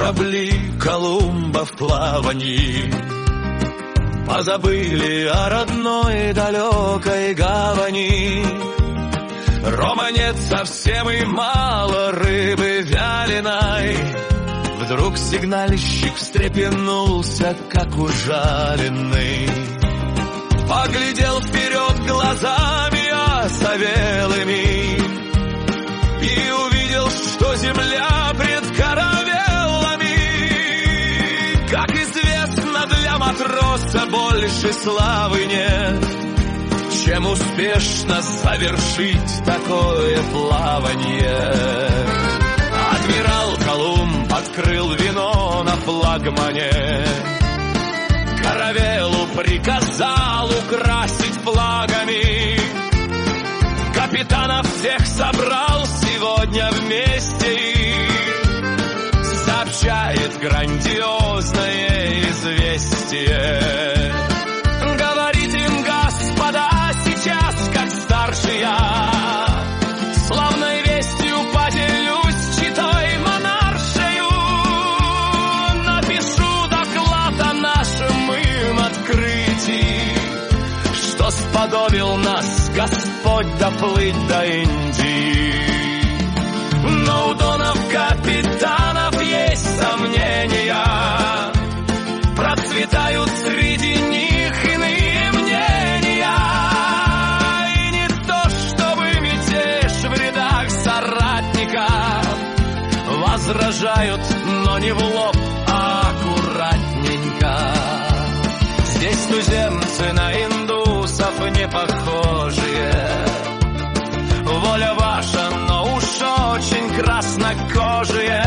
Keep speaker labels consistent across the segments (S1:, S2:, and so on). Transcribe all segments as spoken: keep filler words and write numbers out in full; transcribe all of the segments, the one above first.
S1: Корабли Колумба в плавании позабыли о родной далекой гавани. Рома нет совсем и мало рыбы вяленой. Вдруг сигнальщик встрепенулся, как ужаленный. Поглядел вперед глазами осовелыми и увидел, что земля пред каравеллами. Как известно, для матроса больше славы нет, чем успешно завершить такое плавание. Адмирал Колумб открыл вино на флагмане, каравеллу приказал украсить флагами. Капитанов всех собрал сегодня вместе и сообщает грандиозное известие. Говорит им: господа, сейчас, как старший я, славной вестью поделюсь читой монаршею. Напишу доклад о нашем им открытии, что сподобил нас Господь доплыть до Индии. Но у донов капитанов есть сомнения, процветают среди них иные мнения. И не то, чтобы мятеж в рядах соратников, возражают, но не в лоб, а аккуратненько. Здесь туземцы на индусов не похожие. Воля ваша, но уж очень краснокожие,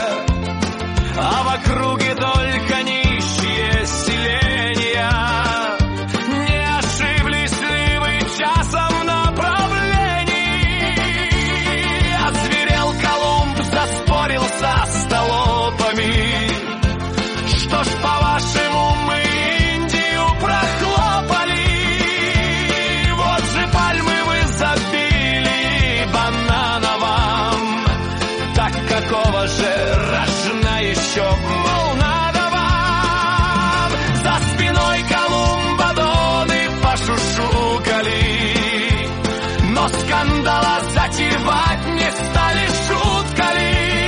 S1: а в округе только нищие селения. Не ошиблись ли вы часом в направлении? Озверел Колумб, заспорил со столопами. Что ж, по-вашему, мы Индию прохлопали? Вот же пальмы вы забили банановым. Так какого же рожна еще, мол, надо вам? За спиной Колумба доны пошушукали, но скандала затевать не стали, шутка ли?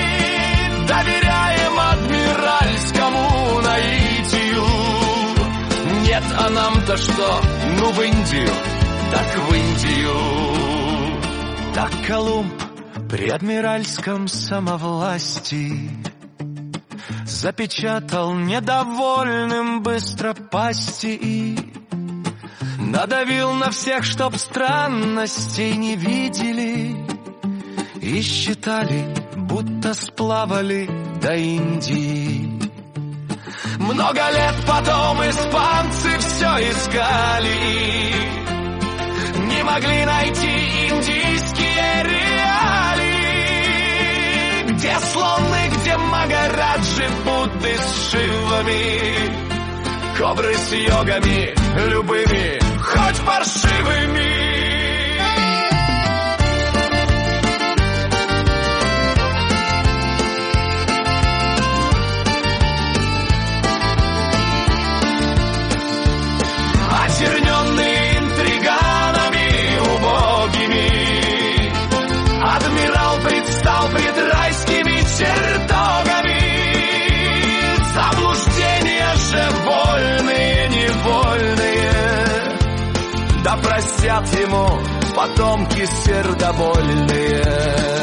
S1: Доверяем адмиральскому наитию. Нет, а нам-то что? Ну, в Индию, так в Индию. Так Колумб при адмиральском самовластии запечатал недовольным быстро пасти и надавил на всех, чтоб странностей не видели и считали, будто сплавали до Индии. Много лет потом испанцы все искали, не могли найти индийские реалии. Где слоны, где магараджи, Будды с Шивами, кобры с йогами, любыми, хоть паршивыми. Очерненные интриганами убогими, адмирал предстал пред райскими чертогами. Заблуждения же вольные, невольные, да простят ему потомки сердобольные.